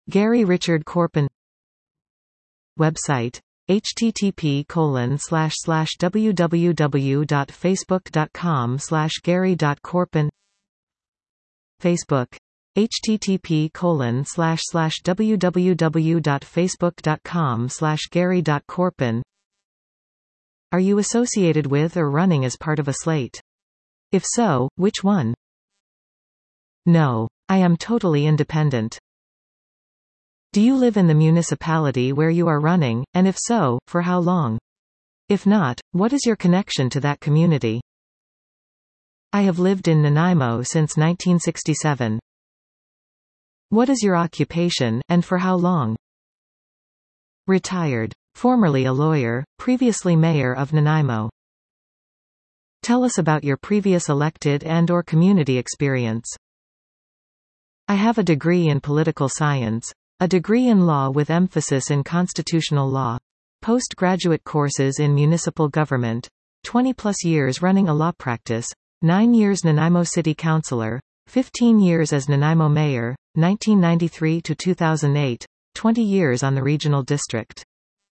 Gary Richard Corpin. Website http://www.facebook.com/gary.corpin. Facebook http://www.facebook.com/gary.corpin. Are you associated with or running as part of a slate? If so, which one? No. I am totally independent. Do you live in the municipality where you are running, and if so, for how long? If not, what is your connection to that community? I have lived in Nanaimo since 1967. What is your occupation, and for how long? Retired. Formerly a lawyer, previously mayor of Nanaimo. Tell us about your previous elected and/or community experience. I have a degree in political science, a degree in law with emphasis in constitutional law, postgraduate courses in municipal government, 20-plus years running a law practice, 9 years Nanaimo City Councilor, 15 years as Nanaimo Mayor, 1993 to 2008, 20 years on the regional district.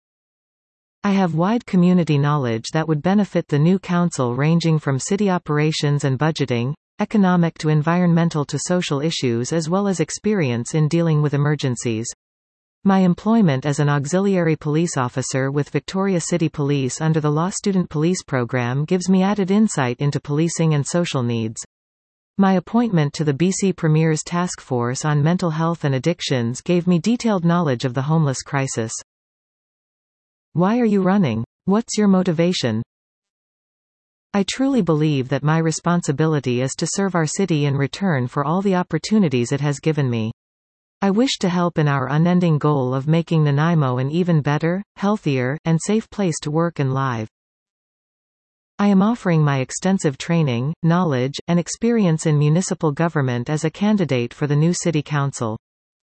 I have wide community knowledge that would benefit the new council, ranging from city operations and budgeting, economic to environmental to social issues, as well as experience in dealing with emergencies. My employment as an auxiliary police officer with Victoria City Police under the Law Student Police Program gives me added insight into policing and social needs. My appointment to the BC Premier's Task Force on Mental Health and Addictions gave me detailed knowledge of the homeless crisis. Why are you running? What's your motivation? I truly believe that my responsibility is to serve our city in return for all the opportunities it has given me. I wish to help in our unending goal of making Nanaimo an even better, healthier, and safe place to work and live. I am offering my extensive training, knowledge, and experience in municipal government as a candidate for the new City Council.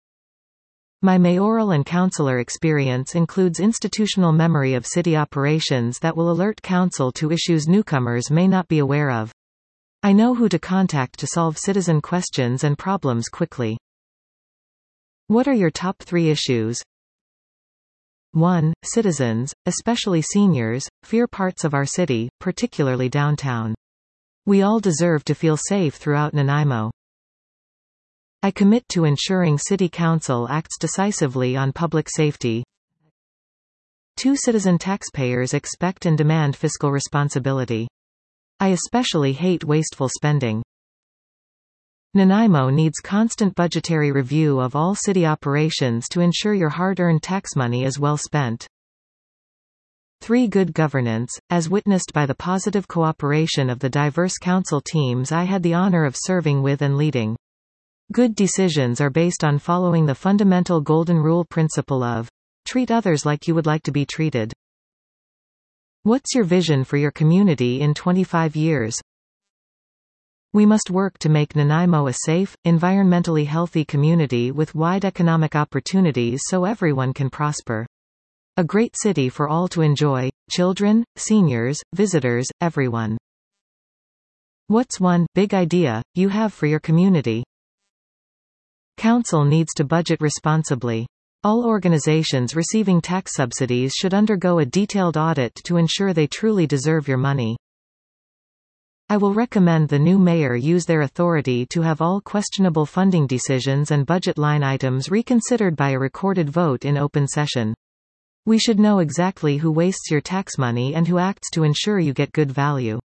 My mayoral and councillor experience includes institutional memory of city operations that will alert council to issues newcomers may not be aware of. I know who to contact to solve citizen questions and problems quickly. What are your top 3 issues? 1. Citizens, especially seniors, fear parts of our city, particularly downtown. We all deserve to feel safe throughout Nanaimo. I commit to ensuring City Council acts decisively on public safety. 2. Citizen taxpayers expect and demand fiscal responsibility. I especially hate wasteful spending. Nanaimo needs constant budgetary review of all city operations to ensure your hard-earned tax money is well spent. 3. Good governance, as witnessed by the positive cooperation of the diverse council teams I had the honor of serving with and leading. Good decisions are based on following the fundamental golden rule principle of, treat others like you would like to be treated. What's your vision for your community in 25 years? We must work to make Nanaimo a safe, environmentally healthy community with wide economic opportunities so everyone can prosper. A great city for all to enjoy, children, seniors, visitors, everyone. What's one big idea you have for your community? Council needs to budget responsibly. All organizations receiving tax subsidies should undergo a detailed audit to ensure they truly deserve your money. I will recommend the new mayor use their authority to have all questionable funding decisions and budget line items reconsidered by a recorded vote in open session. We should know exactly who wastes your tax money and who acts to ensure you get good value.